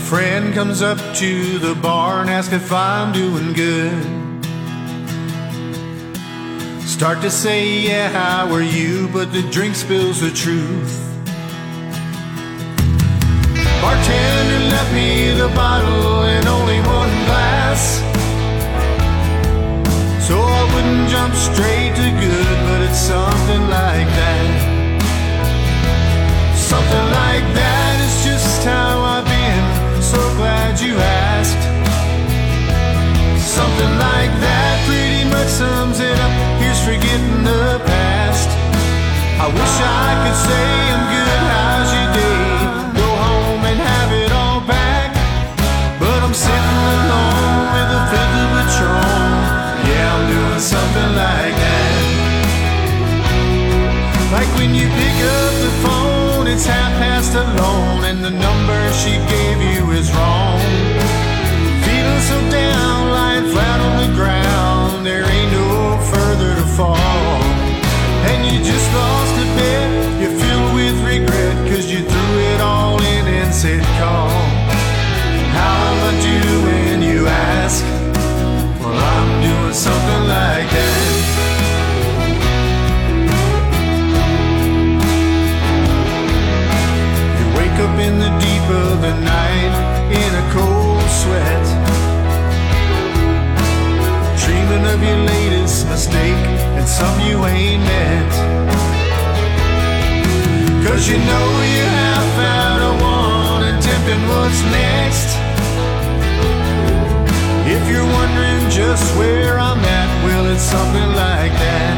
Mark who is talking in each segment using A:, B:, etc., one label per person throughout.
A: friend comes up to the bar and asks if I'm doing good. Start to say, yeah, how are you? But the drink spills the truth. Bartender left me the bottle and only one glass, so I wouldn't jump straight to good, but it's something like that. Something like that is just how I've been. So glad you asked. Something like that pretty much sums it up. Here's forgetting the past. I wish I could say I'm good, how's your day? Go home and have it all back, but I'm sitting alone with a fifth of Patron. Yeah, I'm doing something like that. Like when you pick up the phone, it's 11:30 and the number she gave you is wrong. Feeling so down, lying flat on the ground, there ain't no further to fall. And you just lost a bet, you're filled with regret, cause you threw it all in and said call. How am I doing, you ask? Well, I'm doing something like that. Up in the deep of the night, in a cold sweat, dreaming of your latest mistake and some you ain't met. Cause you know you have found a one and tempting what's next. If you're wondering just where I'm at, well, it's something like that.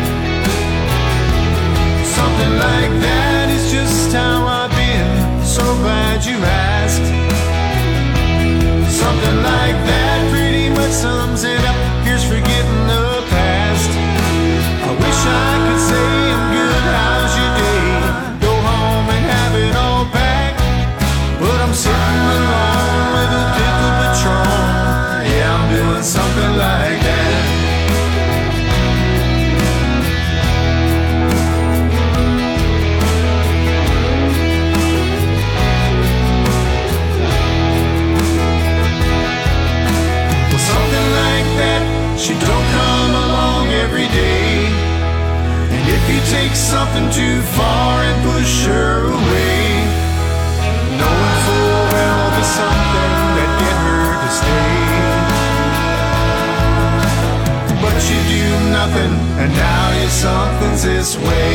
A: Something like that is just how I've been. So glad you asked. Something like that pretty much sums it up. Here's forgetting the past. I wish I could say I'm good, how's your day? Go home and have it all back, but I'm sitting alone with a fifth of Patron. Yeah, I'm doing something like that. She don't come along every day, and if you take something too far and push her away, knowing full well there's something that get her to stay. But you do nothing, and now your something's this way.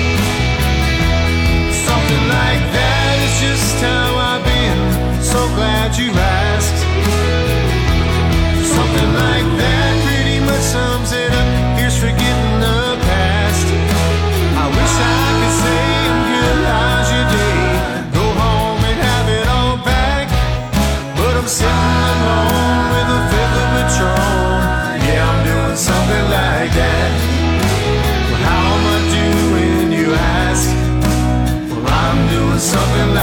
A: Something like that is just how I've been. So glad you asked. Something like that pretty much sums it up. Here's forgetting the past. I wish I could say I'm good, how's your day? Go home and have it all back, but I'm sitting alone with a fifth of Patron. Yeah, I'm doing something like that. Well, how am I doing, you ask? Well, I'm doing something like that.